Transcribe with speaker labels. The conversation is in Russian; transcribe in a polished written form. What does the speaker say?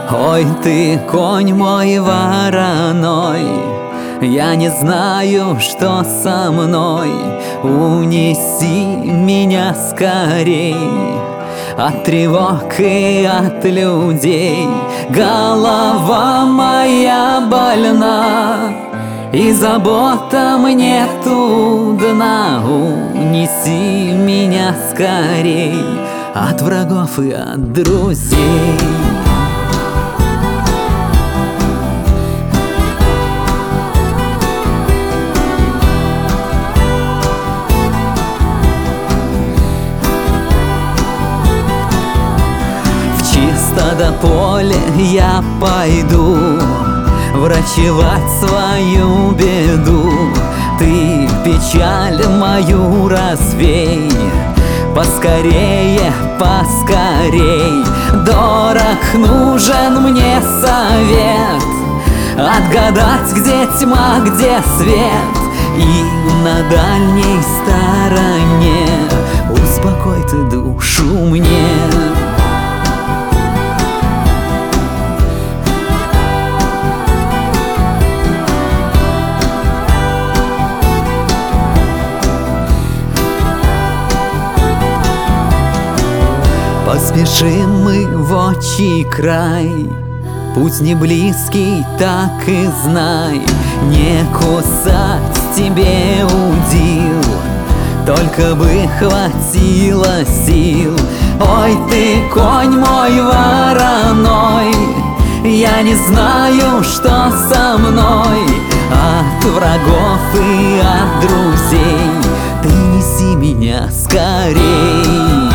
Speaker 1: Ой, ты, конь мой вороной, я не знаю, что со мной. Унеси меня скорей от тревог и от людей. Голова моя больна, и заботам нету дна. Унеси меня скорей от врагов и от друзей. До поля я пойду врачевать свою беду. Ты печаль мою развей, поскорее, поскорей. Дорог нужен мне совет, отгадать, где тьма, где свет. И на дальней стороне успокой ты душу мне. Поспешим мы в отчий край, путь не близкий, так и знай. Не кусать тебе удил, только бы хватило сил. Ой, ты, конь мой вороной, я не знаю, что со мной. От врагов и от друзей ты неси меня скорей.